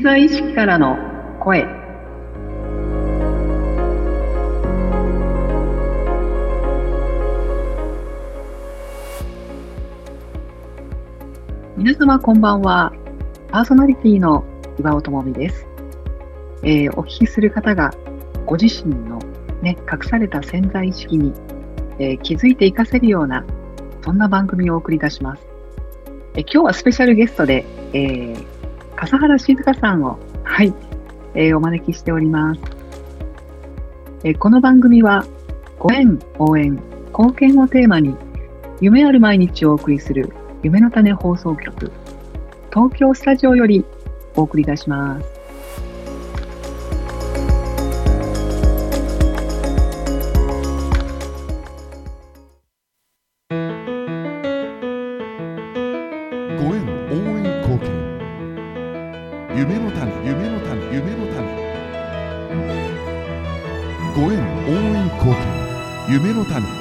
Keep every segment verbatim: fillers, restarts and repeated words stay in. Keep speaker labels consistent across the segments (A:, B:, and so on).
A: 在意識からの声。皆様こんばんは。パーソナリティの岩尾智美です。えー、お聞きする方がご自身の、ね、隠された潜在意識に、えー、気づいて活かせるようなそんな番組をお送り出します。えー、今日はスペシャルゲストで、えー、笠原静香さんを、はい、えー、お招きしております。えー、この番組はご縁、応援、貢献をテーマに夢ある毎日をお送りする夢の種放送局東京スタジオよりお送りいたします。
B: ご縁、応援、貢献、夢の種、夢の種、夢の種。ご縁、応援、貢献、夢の種。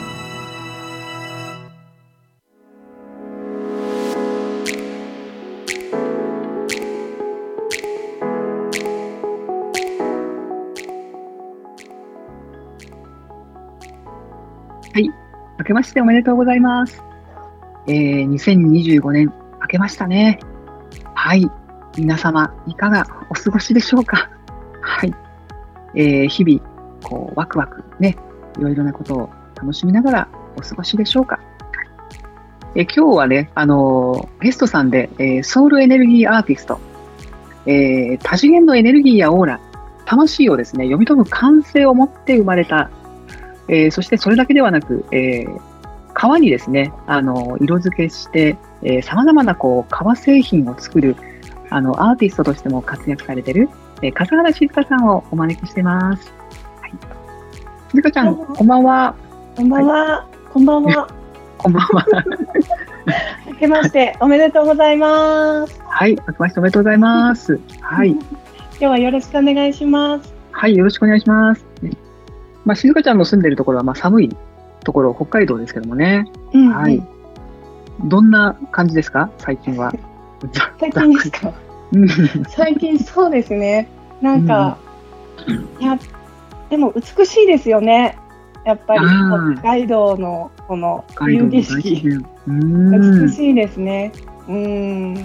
A: はい、明けましておめでとうございます。えー、にせんにじゅうごねん明けましたね。はい、皆様いかがお過ごしでしょうか。はい、えー、日々こうワクワクね、いろいろなことを楽しみながらお過ごしでしょうか。えー、今日はね、あのー、ゲストさんで、えー、ソウルエネルギーアーティスト、えー、多次元のエネルギーやオーラ、魂をですね読み取る感性を持って生まれた、えー、そしてそれだけではなく、えー、革にですね、あの色付けして、えー、様々なこう革製品を作るあのアーティストとしても活躍されている、えー、笠原静香さんをお招きしてます。はい、静香ちゃん、こんばんは。
C: こんばんは。はい、こんばんは。
A: こんばんは。
C: 明けましておめでとうございます。
A: はい、明けましておめでとうございます。はい。
C: 今日はよろしくお願いします。
A: はい、よろしくお願いします。まあ、静香ちゃんの住んでいるところはまあ寒いところ、北海道ですけどもね。うんうん、はい。どんな感じですか、最近は。
C: 最近ですか。最近そうですね。なんか、うん、いや、でも美しいですよね。やっぱり北海道のこの冬景色、美しいですね。うん。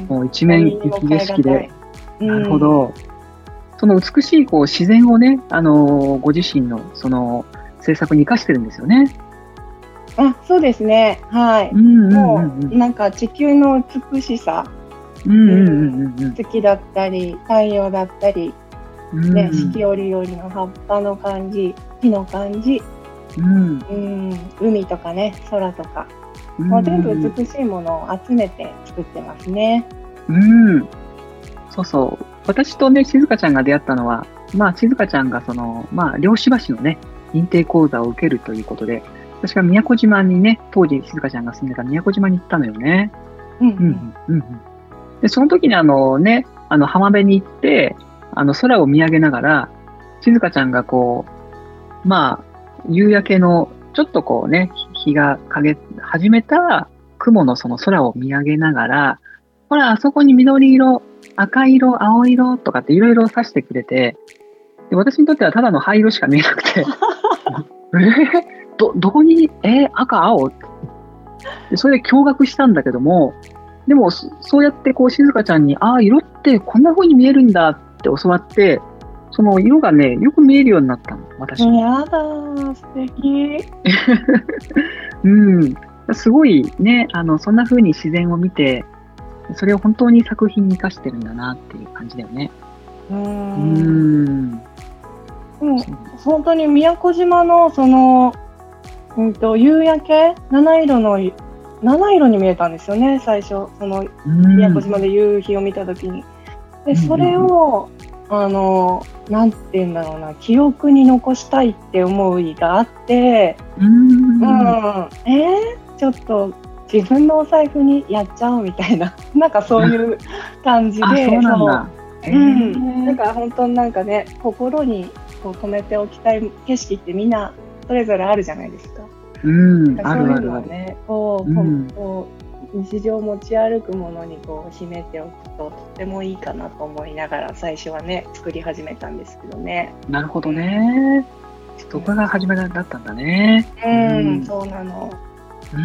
A: もう一面雪景色で。なるほど。その美しいこう自然をね、あのー、ご自身のその制作に生かしてるんですよね。
C: あ、そうですね。はい。うんうんうんうん、もうなんか地球の美しさ、月だったり太陽だったり、うんね、四季折々の葉っぱの感じ、木の感じ、うんうん、海とかね、空とか、うん、もう全部美しいものを集めて作ってますね。
A: うん、そうそう。私とね、静香ちゃんが出会ったのは、まあ、静香ちゃんがその、まあ、漁師橋のね、認定講座を受けるということで、私が宮古島にね、当時静香ちゃんが住んでた宮古島に行ったのよね。うんうんうんうん。で、その時にあのね、あの浜辺に行って、あの空を見上げながら、静香ちゃんがこう、まあ、夕焼けの、ちょっとこうね、日が陰始めた雲のその空を見上げながら、ほら、あそこに緑色、赤色、青色とかっていろいろ指してくれて、で私にとってはただの灰色しか見えなくて、えー、ど、どこに、えー、赤、青でそれで驚愕したんだけども、でもそうやってこう静香ちゃんに、ああ、色ってこんな風に見えるんだって教わって、その色がね、よく見えるようになったの、私。
C: やだー、素敵。
A: うん、すごいね、あのそんな風に自然を見て、それを本当に作品に生かしてるんだなっていう感じだよね。うーん。
C: うん、本当に宮古島のその、うんと、夕焼け、七色の七色に見えたんですよね、最初。その宮古島で夕日を見たときに。で、それを、あの、なんて言うんだろうな、記憶に残したいって思いがあって、うん、うん、えー、ちょっと。自分のお財布にやっちゃおうみたいな、なんかそういう感じで、
A: あ、そうなんだ。
C: そう、うん、なんか本当になんかね、心にこう留めておきたい景色ってみんなそれぞれあるじゃないですか。
A: うん、
C: そういうのをね、こう、うん、こ日常持ち歩くものにこう秘めておくととってもいいかなと思いながら最初はね作り始めたんですけどね。
A: なるほどね。そこが始めだったんだね。
C: うん、
A: うん、
C: そうなの。
A: うん。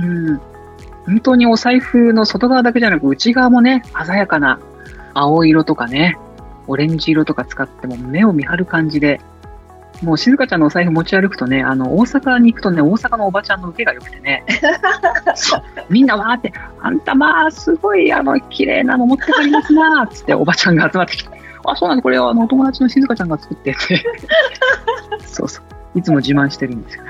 A: 本当にお財布の外側だけじゃなく内側もね、鮮やかな青色とかね、オレンジ色とか使っても目を見張る感じで、もう静香ちゃんのお財布持ち歩くとね、あの、大阪に行くとね、大阪のおばちゃんの受けが良くてね、そうみんなわーって、あんたまあ、すごい、あの、綺麗なの持って帰りますなーっつっておばちゃんが集まってきて、あ、そうなんだ、これはあの、お友達の静香ちゃんが作ってって、そうそう。いつも自慢してるんですよ。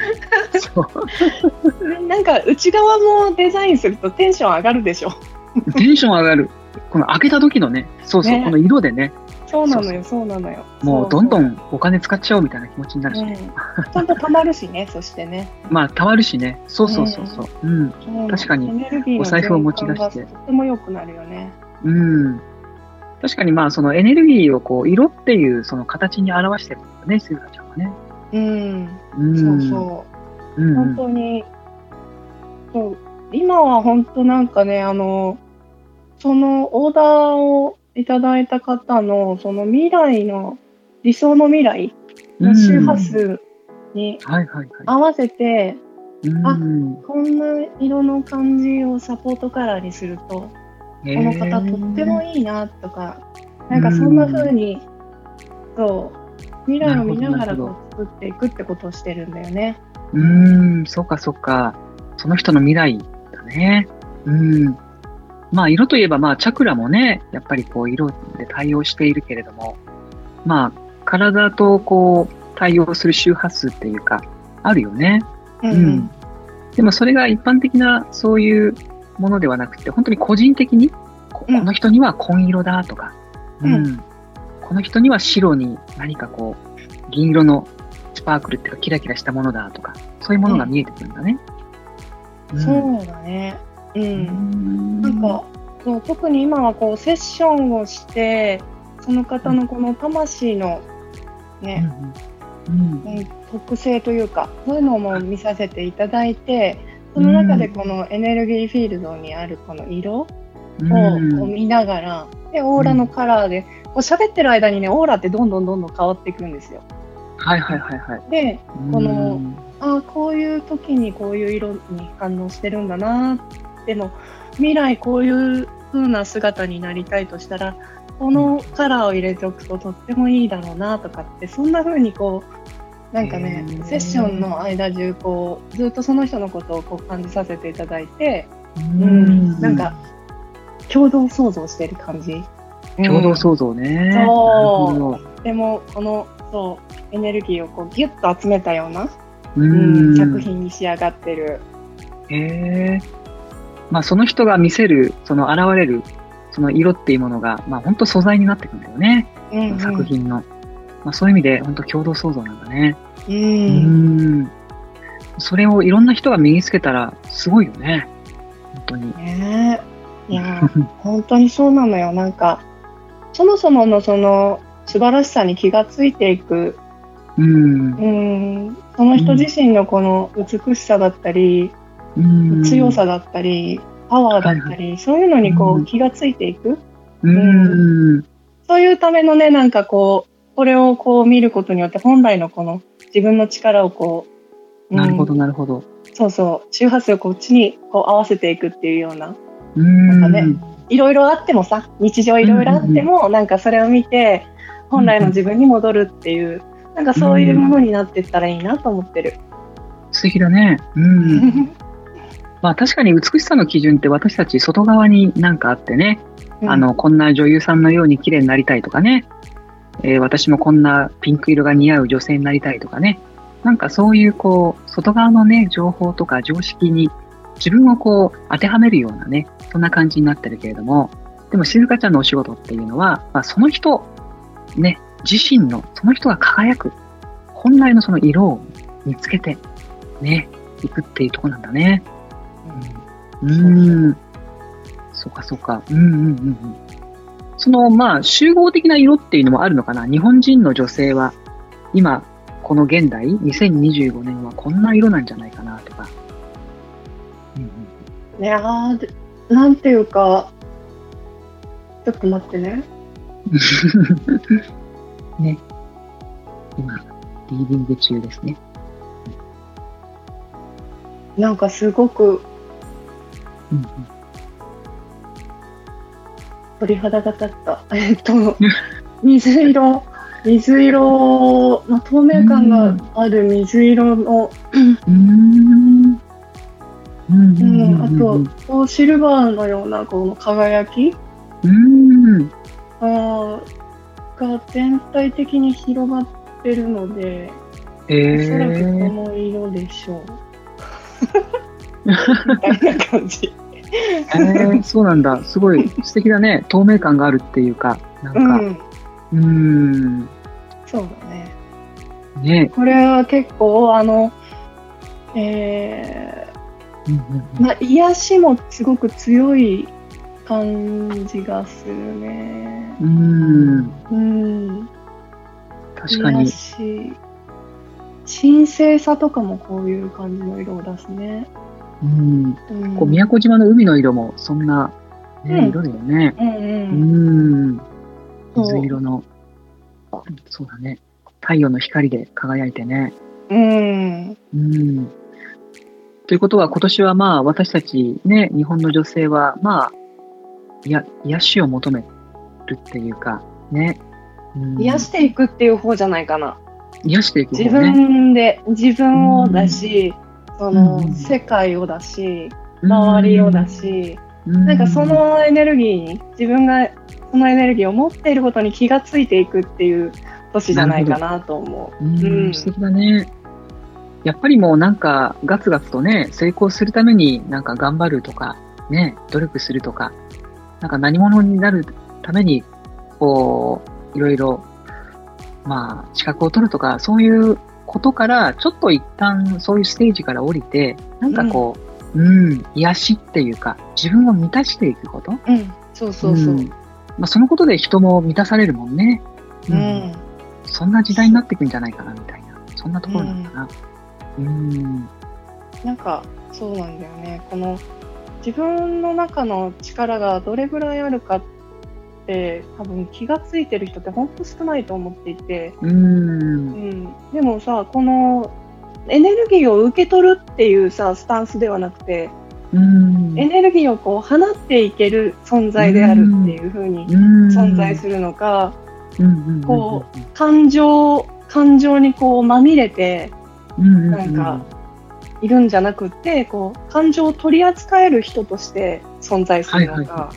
C: そうなんか内側もデザインするとテンション上がるでしょ。
A: テンション上がる。この開けた時のね、そうそう、ね、この色でね。
C: そうなのよ、そうなのよ。
A: もうどんどんお金使っちゃおうみたいな気持ちになるしね。
C: うん、ちゃんと貯まるしね、そしてね。
A: まあ、貯まるしね。そうそうそうそう。うん。うん、確かに、お財布を持ち出して。
C: とても良くなるよね。
A: うん。確かにまあ、そのエネルギーをこう、色っていうその形に表してるんだよね、静香ちゃんはね。
C: うん、うん、そうそう、うん、本当にそう今は本当なんかねあのそのオーダーをいただいた方のその未来の理想の未来の周波数に合わせて、あ、こんな色の感じをサポートカラーにするとこの方とってもいいなとか、なんかそんな風にそう未来を見ながらこう作っていくってことをしてるんだよね。
A: うーん、そうかそうか。その人の未来だね。うん。まあ色といえばまあチャクラもね、やっぱりこう色で対応しているけれども、まあ体とこう対応する周波数っていうか、あるよね。うん。うん、でもそれが一般的なそういうものではなくて、本当に個人的に、この人には紺色だとか、うん、うんこの人には白に何かこう、銀色のスパークルっていうかキラキラしたものだとか、そういうものが見えてくるんだね。
C: うん、そうだね。うん。うんなんかそう特に今はこうセッションをして、その方のこの魂のね、うんうん、特性というか、そういうのも見させていただいて、その中でこのエネルギーフィールドにあるこの色をこう見ながら、でオーラのカラーで、こう喋ってる間にね、オーラってどんどんどんどん変わっていくんですよ。
A: はいはいはいはい。
C: で、この、あこういう時にこういう色に反応してるんだな。でも、未来こういう風な姿になりたいとしたら、このカラーを入れておくととってもいいだろうなとかって、そんな風にこう、なんかね、セッションの間中、こう、ずっとその人のことをこう感じさせていただいて、うん、なんか、共同創造してる感じ。
A: 共同創造ね。
C: うん、そう。でもこのそうエネルギーをこうギュッと集めたような、うん、作品に仕上がってる。
A: へえ。まあその人が見せるその現れるその色っていうものがまあ本当素材になってくるんだよね。うんうん、作品の。まあそういう意味で本当共同創造なんだね。うん。うんそれをいろんな人が身につけたらすごいよね。本当に。
C: ねえ。いや本当にそうなのよ。なんか。そもそものその素晴らしさに気がついていく、うん、うんその人自身のこの美しさだったり、うん、強さだったり、パワーだったり、はいはい、そういうのにこう、うん、気がついていく、うんうん、そういうためのね、なんかこう、これをこう見ることによって本来のこの自分の力をこ
A: う、なるほどなるほど、
C: そうそう、周波数をこっちにこう合わせていくっていうような、うん、なんかね。いろいろあってもさ、日常いろいろあっても、うんうんうん、なんかそれを見て本来の自分に戻るっていう、うん、なんかそういうものになっていったらいいなと思ってる。
A: 素敵だね。うん。まあ確かに美しさの基準って私たち外側になんかあってね、うん、あのこんな女優さんのように綺麗になりたいとかね、えー、私もこんなピンク色が似合う女性になりたいとかね、なんかそういうこう外側のね情報とか常識に自分をこう当てはめるようなね、そんな感じになってるけれども、でも静香ちゃんのお仕事っていうのは、まあ、その人、ね、自身の、その人が輝く、本来のその色を見つけて、ね、いくっていうとこなんだね。うん。うん。そうかそうか。うんうんうんうん。その、まあ、集合的な色っていうのもあるのかな。日本人の女性は、今、この現代、にせんにじゅうごねんはこんな色なんじゃないかなとか。
C: いやなんていうか、ちょっと待ってね。
A: ね。今、リーディング中ですね。
C: なんかすごく
A: うんうん、
C: 鳥肌が立った。えっと、水色、水色、まあ、透明感がある水色の、
A: うん。うん。
C: うん、あと、こうシルバーのようなこの輝き、
A: うん。
C: あが全体的に広がってるので、
A: えー、
C: おそらくこの色でしょう。みたいな感じ。
A: えー、そうなんだ。すごい素敵だね。透明感があるっていうか、なんか、うん、うーん。
C: そうだね。
A: ね。
C: これは結構、あの、えー、うんうんうん、まあ、癒しもすごく強い感じがするね。
A: うん。
C: うん。
A: 確かに。
C: 癒し、神聖さとかもこういう感じの色を出すね。
A: うん。うん、こう宮古島の海の色もそんな、ね、うん、色だよね。
C: うんうん。
A: うん。水色の、そうだね。太陽の光で輝いてね。
C: うん。
A: うん。ということは今年はまあ私たちね、日本の女性はまあ、いや、癒しを求めるっていうか、ね。
C: うん、癒していくっていう方じゃないかな。
A: 癒していく方、ね、
C: 自分で、自分をだし、うん、その、うん、世界をだし、周りをだし、うん、なんかそのエネルギーに、自分がそのエネルギーを持っていることに気がついていくっていう年じゃないかなと思う。
A: うん、素敵だね。やっぱりもうなんかガツガツとね、成功するためになんか頑張るとか、ね、努力するとか、なんか何者になるために、こう、いろいろ、まあ、資格を取るとか、そういうことから、ちょっと一旦そういうステージから降りて、なんかこう、うん、うん、癒しっていうか、自分を満たしていくこと。
C: うん、そうそうそう。うん、
A: まあ、そのことで人も満たされるもんね。
C: うん。うん、
A: そんな時代になっていくんじゃないかな、みたいな。そんなところなのかな。うん。うん
C: なんか、そうなんだよね。この、自分の中の力がどれぐらいあるかって多分気がついてる人って本当少ないと思っていて、
A: うん、うん、
C: でもさ、このエネルギーを受け取るっていうさスタンスではなくて、うん、エネルギーをこう放っていける存在であるっていう風に存在するのか、うん、こう感情感情にこうまみれて、うん、なんかいるんじゃなくて、こう感情を取り扱える人として存在するのか、はいはい、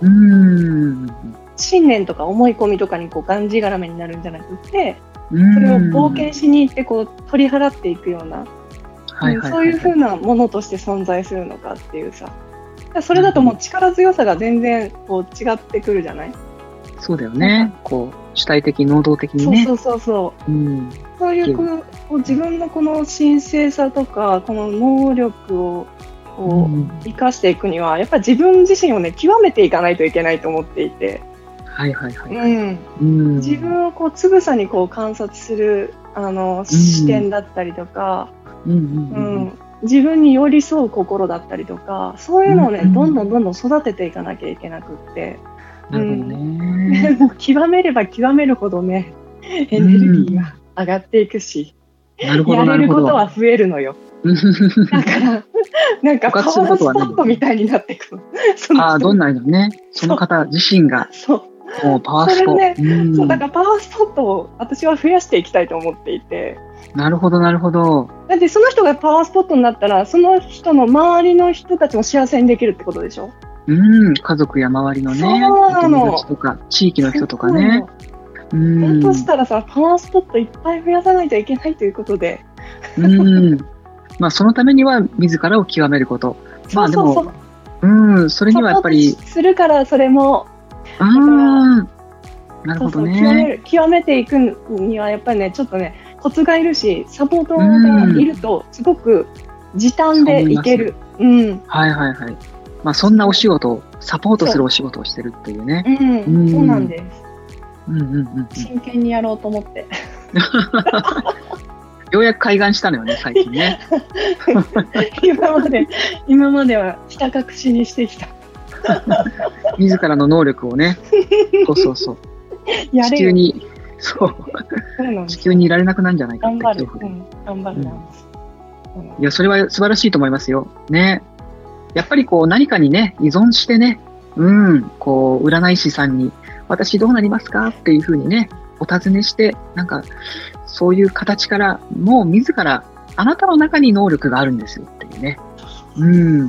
C: うん信念とか思い込みとかにこうがんじがらめになるんじゃなくて、それを冒険しに行ってこう取り払っていくような、はいはいはいはい、そういう風なものとして存在するのかっていうさ、それだともう力強さが全然こう違ってくるじゃない？
A: そうだよね。こう主体的能動的にね。
C: そうそうそうそう。うん、そういうこう自分のこの神聖さとかこの能力をこう生かしていくには、やっぱり自分自身をね極めていかないといけないと思っていて。
A: はいはいはい。
C: うんうん、自分をこうつぶさにこう観察するあの視点だったりとか、うんうん、自分に寄り添う心だったりとか、そういうのをね、うんうん、どんどんどんどん育てていかなきゃいけなくって。
A: なるほどね。
C: もう極めれば極めるほどね、エネルギーが上がっていくし、
A: なるほど
C: やれることは増えるのよ。だから、なんかパワースポットみたいになっていくの。
A: ああ、どんなのね、その方自身が。
C: そう。
A: もうパワースポット。
C: ね、うん、そう、だからパワースポットを私は増やしていきたいと思っていて。
A: なるほど、なるほど。
C: だってその人がパワースポットになったら、その人の周りの人たちも幸せにできるってことでしょ？
A: うん、家族や周りのね、お友達とか、地域の人とかね。
C: うん。だとしたらさ、パワースポットいっぱい増やさないといけないということで。
A: うん。まあ、そのためには自らを極めること。まあでも、そうそうそう、うん、それにはやっぱり。
C: するから、それも。
A: ああ、なるほどね。
C: そうそう、極める、極めていくには、やっぱりね、ちょっとね、コツがいるし、サポートがいると、すごく時短でいける。うん。
A: はいはいはい。まあ、そんなお仕事をサポートするお仕事をしてるっていうね。
C: うん、うん、そうなんです。
A: うんうんうん、
C: 真剣にやろうと思って。
A: ようやく開眼したのよね、最近ね。
C: 今まで、今まではひた隠しにしてきた。
A: 自らの能力をね、そうそうそう。
C: やれよ
A: 地球に、そう、
C: そうなんです
A: 地球にいられなくなるんじゃないかって
C: 頑張る、
A: 恐怖で。
C: うん、頑張るなんです。
A: いや、それは素晴らしいと思いますよ。ね。やっぱりこう何かにね、依存してね、うん、こう、占い師さんに、私どうなりますかっていうふうにね、お尋ねして、なんか、そういう形から、もう自ら、あなたの中に能力があるんですよっていうね。うん。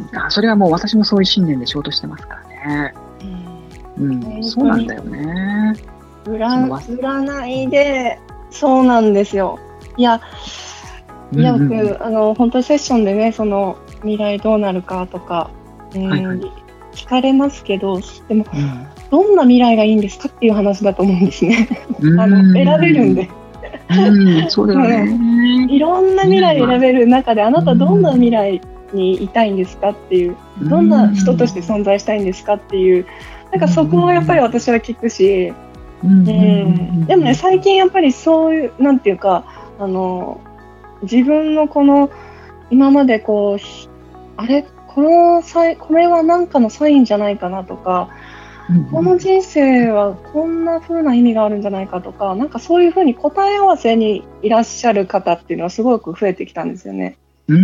A: あ、それはもう私もそういう信念で仕事してますからね。うん。そうなんだよね。
C: 占占いで、そうなんですよ。いや、いや、僕、うんうん、あの、本当にセッションでね、その、未来どうなるかとか、うん、はいはい、聞かれますけど、でも、うん、どんな未来がいいんですかっていう話だと思うんですね。あの、選べるんで。
A: うん、そうだよね。
C: いろんな未来選べる中で、あなたどんな未来にいたいんですかっていう、どんな人として存在したいんですかっていう、なんかそこをやっぱり私は聞くし、うん、でもね、最近やっぱりそういう、なんていうか、あの、自分のこの、今までこう、あれ、この際、これは何かのサインじゃないかなとか、うん、この人生はこんな風な意味があるんじゃないかとか、なんかそういう風に答え合わせにいらっしゃる方っていうのはすごく増えてきたんですよね。
A: うん。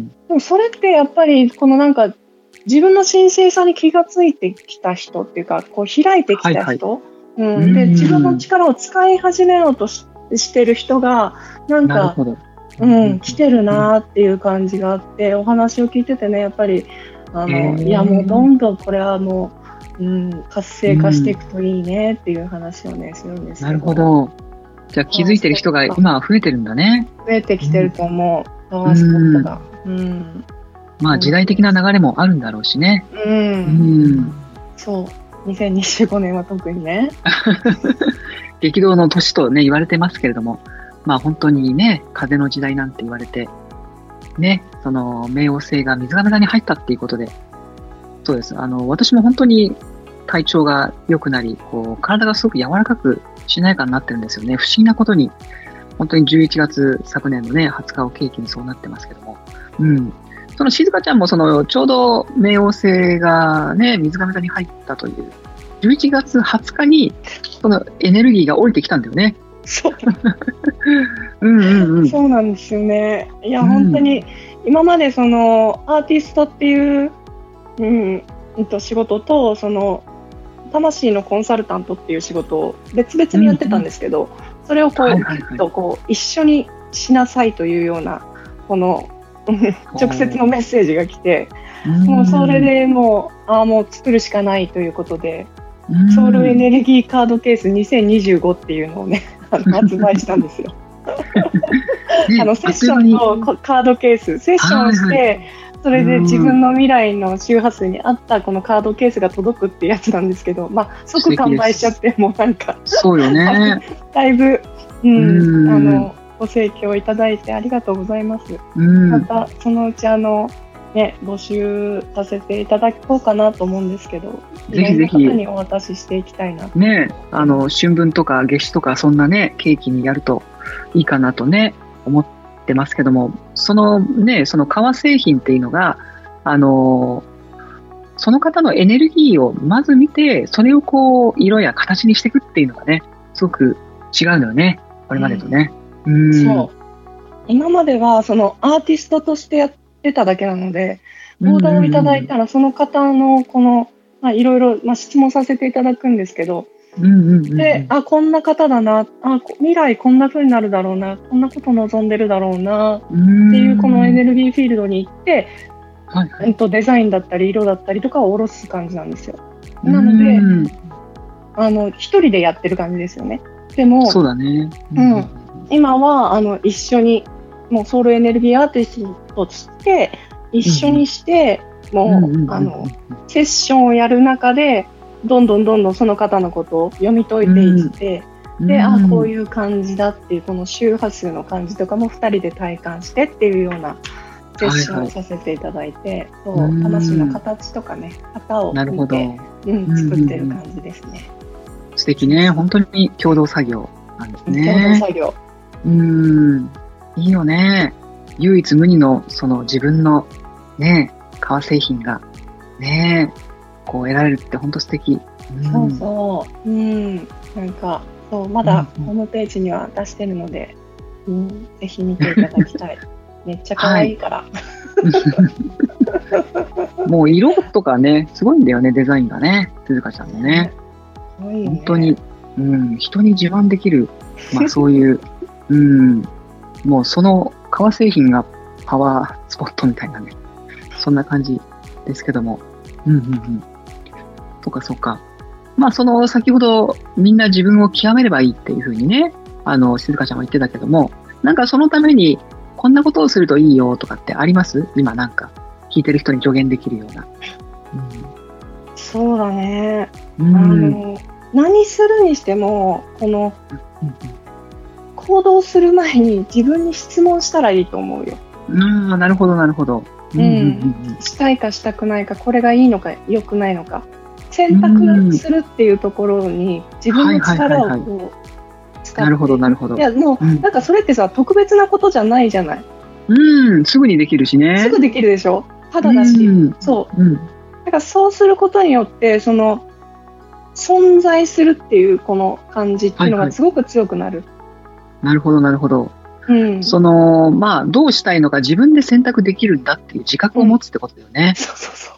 C: でもそれってやっぱりこのなんか自分の神聖さに気がついてきた人っていうか、こう開いてきた人、はいはい、うん、で自分の力を使い始めようと し, してる人がなんか。なるほど。うん、来てるなっていう感じがあって、お話を聞いててね、やっぱりあの、いやもうどんどんこれはもう、うん、活性化していくといいねっていう話をね、するんですけど。
A: なるほど。じゃあ気づいてる人が今は増えてるんだね。
C: 増えてきてると思う。パワースポットが。うん。
A: まあ時代的な流れもあるんだろうしね。
C: うん。うん、そう。にせんにじゅうごねんは特にね。
A: 激動の年とね言われてますけれども。まあ本当にね、風の時代なんて言われて、ね、その冥王星が水亀座に入ったっていうことで、そうです。あの、私も本当に体調が良くなり、こう、体がすごく柔らかくしなやかになってるんですよね。不思議なことに、本当にじゅういちがつ、昨年のね、はつかを契機にそうなってますけども、うん。その静香ちゃんもその、ちょうど冥王星がね、水亀座に入ったという、じゅういちがつはつかに、そのエネルギーが降りてきたんだよね。
C: そううんうん、うん、そうなんですよね。いや、うん、本当に今までそのアーティストっていう、うん、仕事とその魂のコンサルタントっていう仕事を別々にやってたんですけど、うん、それをこう、はいはいはい、とこう一緒にしなさいというようなこの直接のメッセージが来て、もうそれでもうあもう作るしかないということで、ソウルエネルギーカードケースにせんにじゅうごっていうのをね発売したんですよ。あのセッションのカードケース、セッションして、はいはい、それで自分の未来の周波数に合ったこのカードケースが届くってやつなんですけど、まあ、即完売しちゃって、もうなんか、
A: そうよね。
C: だいぶ、うん、あのご盛況いただいてありがとうございます。またそのうちあのね、募集させていただこうかなと思うんですけど、
A: ぜひぜひ
C: いろんな方にお渡ししていきたいな
A: ね、あの春分とか夏至とかそんなねケーキにやるといいかなとね思ってますけども、そのねその革製品っていうのがあのその方のエネルギーをまず見て、それをこう色や形にしていくっていうのがねすごく違うのよね、これまでとね。うん、うんそう
C: 今まではそのアーティストとしてやって出ただけなので、オーダーをいただいたらその方のこのいろいろ質問させていただくんですけど、うんうんうんうん、であこんな方だなあ、未来こんな風になるだろうな、こんなこと望んでるだろうなっていうこのエネルギーフィールドに行って、はいはい、デザインだったり色だったりとかを下ろす感じなんですよ。なのであの一人でやってる感じですよね。でも
A: そうだね、
C: うんうん、今はあの一緒にもうソウルエネルギーアーティストとして一緒にして、うん、もう、うん、あのセッションをやる中でどんどんどんどんその方のことを読み解いていって、うん、で、あこういう感じだっていうこの周波数の感じとかもふたりで体感してっていうようなセッションをさせていただいて、はいはい、そう魂の形とかね型を見て、うん、作ってる感じですね。
A: 素敵ね、本当に共同作業なんですね。
C: 共同作業。
A: うんいいよね。唯一無二のその自分のね、革製品がね、 こう得られるって本当素敵。
C: うん、そうそう。うん。なんか、そう、まだホームページには出してるので、うん、ぜひ見ていただきたい。めっちゃ可愛いから。はい、
A: もう色とかね、すごいんだよね、デザインがね、鈴鹿ちゃんのね。
C: すごいね。
A: 本当に、うん、人に自慢できる、まあそういう、うん、もうその革製品がパワースポットみたいなね、そんな感じですけども。うんうんうん。そうかそうか。まあその先ほどみんな自分を極めればいいっていうふうにね、あの、静香ちゃんは言ってたけども、なんかそのためにこんなことをするといいよとかってあります？今なんか聞いてる人に助言できるような。
C: うん、そうだね。
A: うん、
C: あの、何するにしても、この、うんうん、行動する前に自分に質問したらいいと思うよ。
A: うん、なるほどなるほど。
C: うんうんうん、したいかしたくないか、これがいいのか良くないのか、選択するっていうところに自分の力をこう使って、
A: なるほどなるほど。
C: いやもう、うん、なんかそれってさ特別なことじゃないじゃない。
A: うん、すぐにできるしね。
C: すぐできるでしょ。ただだし、うん、そう。うん、だからそうすることによってその存在するっていうこの感じっていうのがすごく強くなる。はいはい、
A: なるほどなるほど。
C: うん、
A: そのまあどうしたいのか自分で選択できるんだっていう自覚を持つってことだよね。
C: うん、そうそうそう。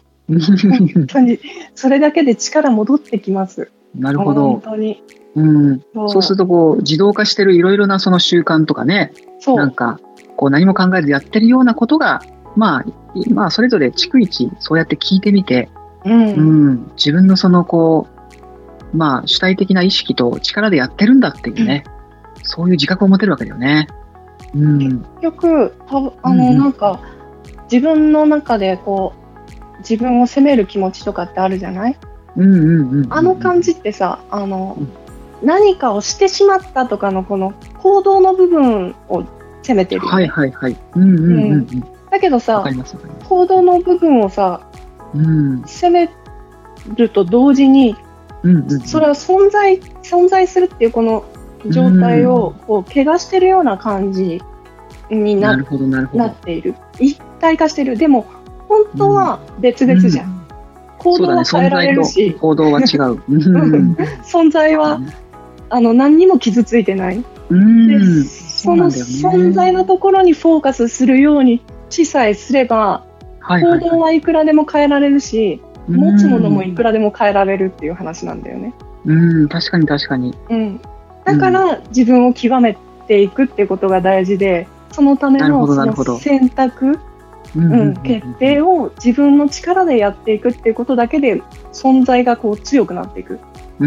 C: 本当にそれだけで力戻ってきます。
A: なるほど。
C: 本当に。
A: うん。そう、そうするとこう自動化してるいろいろなその習慣とかね、そうなんかこう何も考えずやってるようなことがまあまあそれぞれ逐一そうやって聞いてみて、うん、うん、自分のそのこうまあ主体的な意識と力でやってるんだっていうね、うん、そういう自覚を持てるわけだよね。うん、
C: 結局たあの、うん、なんか自分の中でこう自分を責める気持ちとかってあるじゃない？
A: うんうんうんうん、
C: あの感じってさ、あの、うん、何かをしてしまったとかのこの行動の部分を責めてるよね。
A: はいはいはい。うんうんうんうん、
C: だけどさ、行動の部分をさ、うん、責めると同時に、うんうんうん、それは存在存在するっていうこの状態をこう怪我してるような感じに な, なっている。一体化してる。でも本当は別々じゃん。うん、行動は変えられるし、
A: ね、行動は違う。
C: 存在はあの何にも傷ついてない。
A: うん
C: でその存在のところにフォーカスするようにしさえすれば、はいはいはい、行動はいくらでも変えられるし、持つものもいくらでも変えられるっていう話なんだよね。
A: うん、確かに確かに。
C: うん。だから自分を極めていくってことが大事で、そのためのその選択、うん、決定を自分の力でやっていくっていうことだけで存在がこう強くなっていく。
A: うん、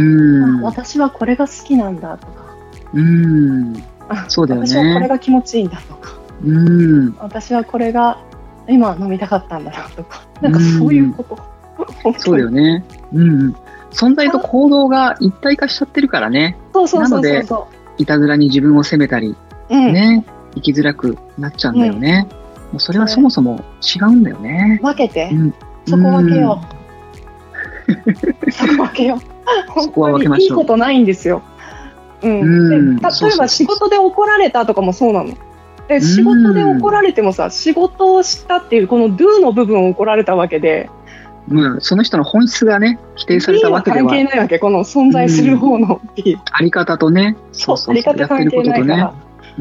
C: 私はこれが好きなんだとか、
A: うん、そうだよね。
C: 私はこれが気持ちいいんだとか、うん、私はこれが今飲みたかったんだなとか、なんかそういうこと。
A: うん、そうだよね。うん、存在と行動が一体化しちゃってるからね。
C: そうそうそうそうそう。
A: なのでいたずらに自分を責めたり、うん、ね、生きづらくなっちゃうんだよね。うん、それはそもそも違うんだよね。
C: 分けて、うん、そこ分けよう。そこ分けよう。
A: そこは分けましょう。
C: いいことないんですよ。うん。うん、で例えば仕事で怒られたとかもそうなの。で仕事で怒られてもさ、仕事をしたっていうこの do の部分を怒られたわけで。
A: うん、その人の本質がね否定されたわけでは
C: 関係ないわけ。この存在する方の B、うん、
A: あり方とね、
C: そうそうそう、あり方関係ないから、うん、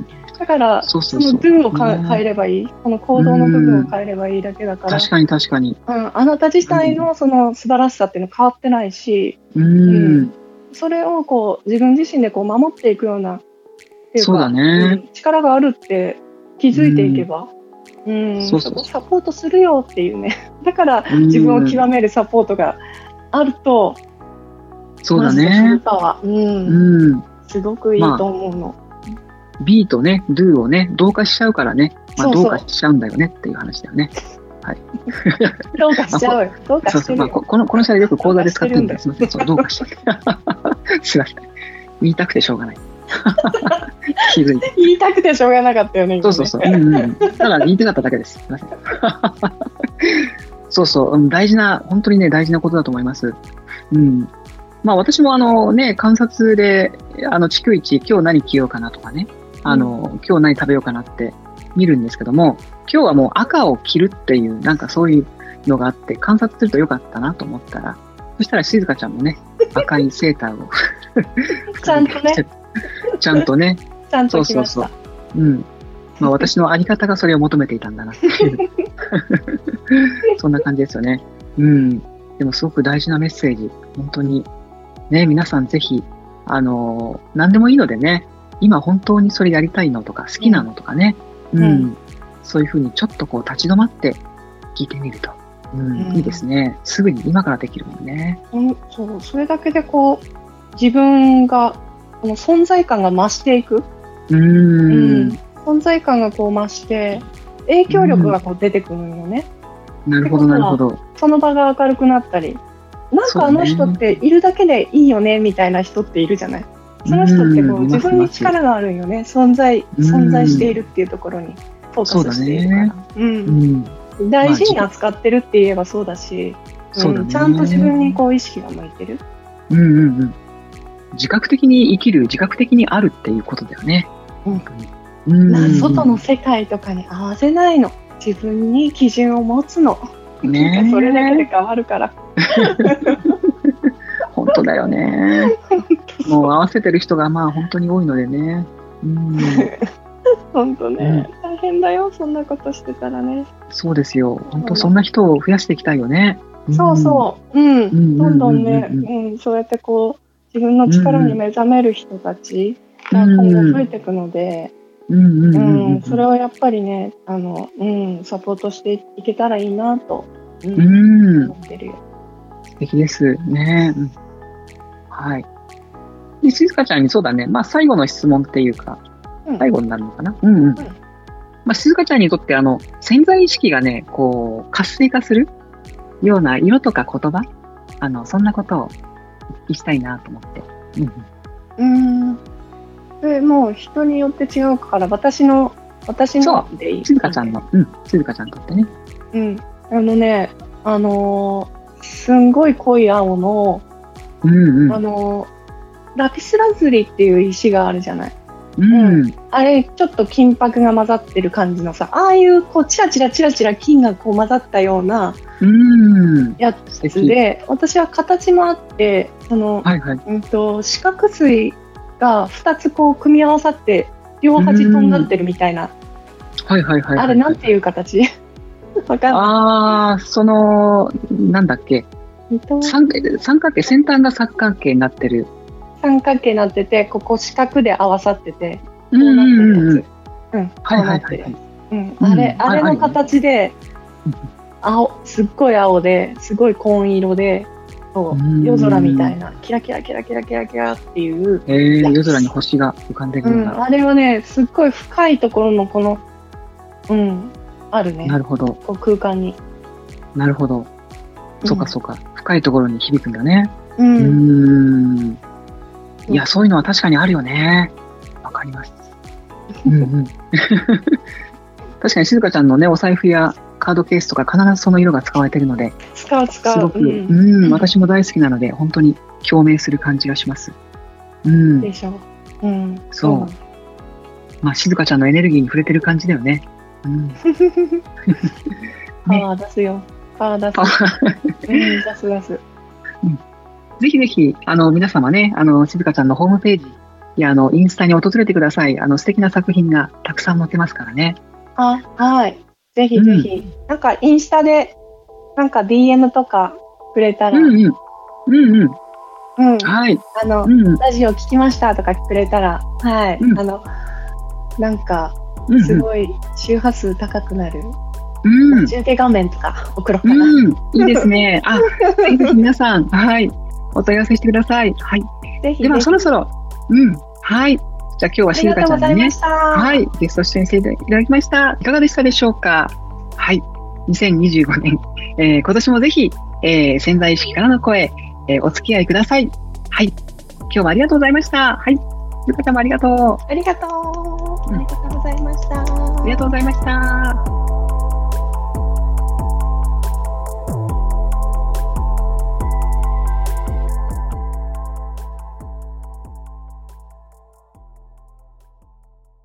C: だからその do をか、ね、変えればいい、この行動の部分を変えればいいだけだから、
A: 確かに確かに、
C: うん、あなた自体のその素晴らしさっていうの変わってないし、
A: うん
C: うん、それをこう自分自身でこう守っていくようなっていうか、
A: そうだね、
C: うん、力があるって気づいていけば、うん、そうそうそう、サポートするよっていうね。だから自分を極めるサポートがあると、
A: そうだね、
C: フルパワー、うんうん、すごくいいと思うの。
A: まあ、B とね Do をね同化しちゃうからね、まあ、そうそう、同化しちゃうんだよねっていう話だよね。はい。
C: どうかしちゃうよ。どうかしてるよ。
A: そうそう、まあ、このこのシャレよく講座で使ってるんで、すみません。そう、どうかしちゃう。すみません。言いたくてしょうがない。気づいて。
C: 言いたくてしょうがなかったよね。
A: そうそうそう。うんうん。ただ言いたかっただけです。すみません。そうそう、うん、大事な本当にね大事なことだと思います。うん。まあ私もあのね観察であの逐一今日何着ようかなとかね、あの、うん、今日何食べようかなって見るんですけども、今日はもう赤を着るっていうなんかそういうのがあって、観察するとよかったなと思ったら、そしたら静香ちゃんもね、赤いセーターを
C: ちゃんとね、
A: ちゃんとね、
C: ちゃんと来ました。
A: そうそうそう。うん。まあ私のあり方がそれを求めていたんだなっていうそんな感じですよね。うん。でもすごく大事なメッセージ、本当にね、皆さんぜひ、あのー、何でもいいのでね、今本当にそれやりたいのとか好きなのとかね、うん、うん、そういうふうにちょっとこう立ち止まって聞いてみると、うんうん、いいですね。すぐに今からできるもんね。
C: うん、そう、それだけでこう自分がこの存在感が増していく。
A: うーん、うん、
C: 存在感がこう増して影響力がこう出てくるんよね。
A: うん、なるほどなるほど。
C: その場が明るくなったり、なんかあの人っているだけでいいよねみたいな人っているじゃない。その人ってこう自分に力があるんよね。存在存在しているっていうところにフォーカスしているから。うん。うん、大事に扱ってるって言えばそうだし、
A: そうだね、
C: うん、ちゃんと自分にこう意識が向いてる。
A: うんうんうん。自覚的に生きる、自覚的にあるっていうことだよね。
C: うんうん、外の世界とかに合わせないの。自分に基準を持つの。ね、それだけで変わるから。
A: 本当だよね。もう合わせてる人がまあ本当に多いのでね。うん、
C: 本当ね、うん、大変だよ、そんなことしてたらね。
A: そうですよ。本当そんな人を増やしていきたいよね。
C: うん、そうそう。うん。うん、どんどんね、うん、そうやってこう自分の力に目覚める人たちが今後増えていくので、それをやっぱりね、あの、うん、サポートしていけたらいいなと、うん、思ってるよ。
A: 素敵ですね。うん、はい。で、静香ちゃんにそうだね、まあ最後の質問っていうか、うん、最後になるのかな。うんうん。うん、まあ静香ちゃんにとってあの潜在意識がね、こう活性化するような色とか言葉、あのそんなことをお聞きしたいなと思って。
C: うん。うん。でもう人によって違うから、私の私のでいい。
A: 静香ちゃんの、うん、静香ちゃんにとってね。
C: うん。あのね、あのー、すんごい濃い青の、
A: うんうん、
C: あのー、ラピスラズリっていう石があるじゃない。
A: うん。うん、
C: あれちょっと金箔が混ざってる感じのさ、ああいうこうチラチラチラチラ金がこう混ざったようなやつで、うん、私は形もあって、その、はいはい、うんと四角錐がふたつこう組み合わさって両端とんがってるみたいな、
A: はいはいはい、
C: あれなんていう形わかんない。
A: ああ、そのなんだっけ、三三角形、先端が三角形になってる、
C: 三角形になってて、ここ四角で合わさってて、
A: こうなってるやつ、
C: うん、はいはいはい、うん、あれ、あれの形で、青、すっごい青ですごい紺色で、そう夜空みたいなキラキラキラキラキラキラっていう、
A: えー、夜空に星が浮かんでるんだ、
C: うん、あれはねすっごい深いところのこの、うん、あるね。
A: なるほど。
C: こう空間に。
A: なるほど。そうかそうか、うん、深いところに響くんだね。
C: うん。
A: うーん、いや、そういうのは確かにあるよね。わかります。うんうん。確かに静香ちゃんのね、お財布やカードケースとか必ずその色が使われているので、
C: 使う使う。
A: すごく、うん、うん、私も大好きなので、本当に共鳴する感じがします。うん。
C: でしょ。うん。
A: そう。うん、まあ、静香ちゃんのエネルギーに触れてる感じだよね。うん。ね、
C: パワー出すよ。パワー出す。うん、出す出す。
A: うん。ぜひぜひ、あの、皆様ね、あの、静香ちゃんのホームページや、あの、インスタに訪れてください。あの、素敵な作品がたくさん載ってますからね。
C: あ、はい。ぜひぜひ、うん、なんかインスタでなんか ディーエム とかくれたら、
A: うんうんうんうん、
C: うん、
A: はい、
C: あの、うん、ラジオ聞きましたとかくれたら、はい、うん、あのなんかすごい周波数高くなる、うん、中継画面とか送ろうかな、
A: うん、いいですね。あ、ぜひぜひ皆さん、はい、お問い合わせしてください。はい、
C: ぜひ。
A: ではそろそろ、うん、はい。じゃあ今日は静香ちゃんにね、はい、ゲスト出演していただきました。いかがでしたでしょうか。はい、にせんにじゅうごねん、えー、今年もぜひ、えー、潜在意識からの声、えー、お付き合いください。はい、今日もありがとうございました。はい、静香ちゃんもありがとう。
C: ありがとう。ありがとうございました。
A: ありがとうございました。